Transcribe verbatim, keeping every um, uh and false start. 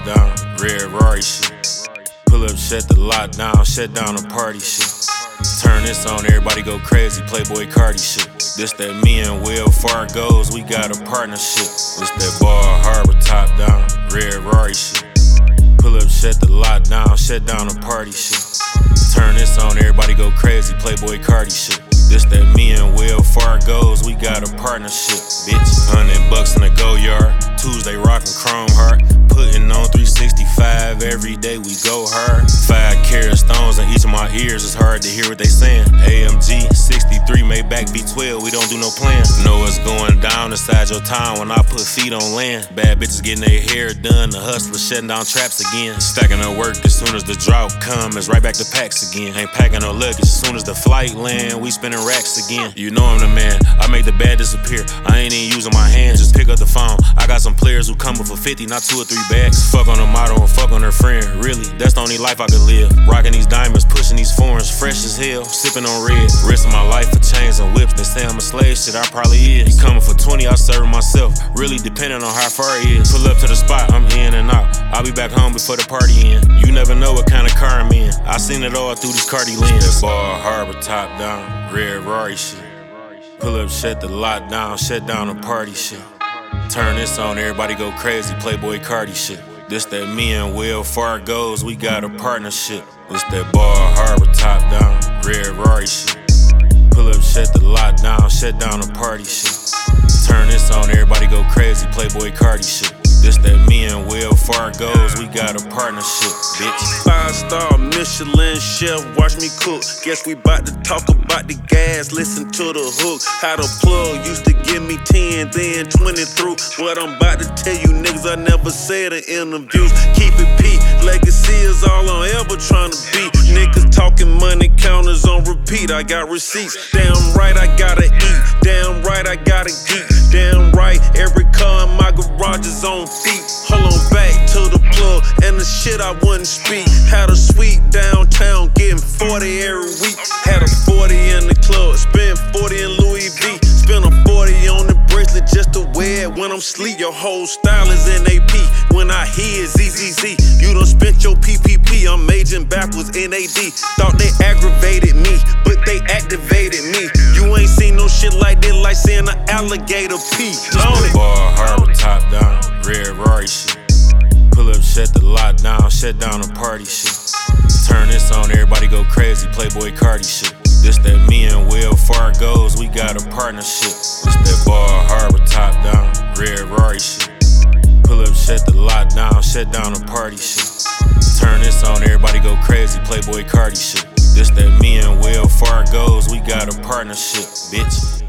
down, red Rari shit. Pull up, shut the lockdown, shut down the party shit. Turn this on, everybody go crazy, Playboy Cardi shit. This that me and Will Fargo's, we got a partnership. This that Bar Harbor top down, red Rari shit. Pull up, shut the lockdown, shut down the party shit. Turn this on, everybody go crazy, Playboy Cardi shit. This that me and Will Fargo's, we got a partnership, bitch. Hundred bucks in the go yard, Tuesday rockin' chrome heart. Putting on three sixty-five, every day we go hard. Five carat stones in each of my ears, it's hard to hear what they saying. A M G sixty-three, Maybach V twelve, we don't do no plan. Know what's going down inside your town when I put feet on land. Bad bitches getting their hair done, the hustlers shutting down traps again. Stacking up work as soon as the drought come, it's right back to packs again. Ain't packing no luggage, as soon as the flight land, we spinning racks again. You know I'm the man, I make the bad disappear. I ain't even using my hands, just pick up the phone. I got some players who come up for fifty, not two or three bags. Fuck on a model and fuck on her friend. Really, that's the only life I could live. Rocking these diamonds, pushing these foreigns, fresh as hell. Sipping on red, risking my life for chains and whips. They say I'm a slave, shit I probably is. You coming for twenty, I serve myself. Really depending on how far it is. Pull up to the spot, I'm in and out. I'll be back home before the party end. You never know what kind of car I'm in. I seen it all through this Cardi lens. Bar Harbor top down, red Rari shit. Pull up, shut the lockdown, shut down the party shit. Turn this on, everybody go crazy, Playboy Cardi shit. This that me and Will Fargo's, we got a partnership. This that Bar Harbor top down, red Rari shit. Pull up, shut the lockdown, shut down the party shit. Turn this on, everybody go crazy, Playboy Cardi shit. This that me and Will Fargo's, we got a partnership, bitch. Five star Michelin chef, watch me cook. Guess we bout to talk about the gas, listen to the hook. How the plug used to give me ten, then twenty through. What I'm about to tell you niggas I never said in interviews. Keep it P, legacy is all I'm ever trying to be. Niggas talking money counters on repeat, I got receipts. Damn right I gotta eat, damn right I gotta geek. Damn right every car in my garage is on feet. Hold on back to the plug and the shit I wouldn't speak. Had a suite downtown getting forty every week. Had a forty in the club, spent forty in Louis V. Spent a forty on the bracelet just to wear it when I'm sleep. Your whole style is in A P. When I hear Z Z Z, you done spent your P P P. I'm aging backwards N A D. Thought they aggravated me, but they activated me. You ain't seen no shit like this, like seeing an alligator pee. This the Bar Harbor top down, red Rari shit. Pull up, shut the lockdown, shut down the party shit. Turn this on, everybody go crazy, Playboy Cardi shit. This that me and Will Fargo's, we got a partnership. This that Bar Harbor top down, red Rari shit. Pull up, shut the lockdown, shut down the party shit. Turn this on, everybody go crazy, Playboy Cardi shit. This that me and Will Fargo's, we got a partnership, bitch.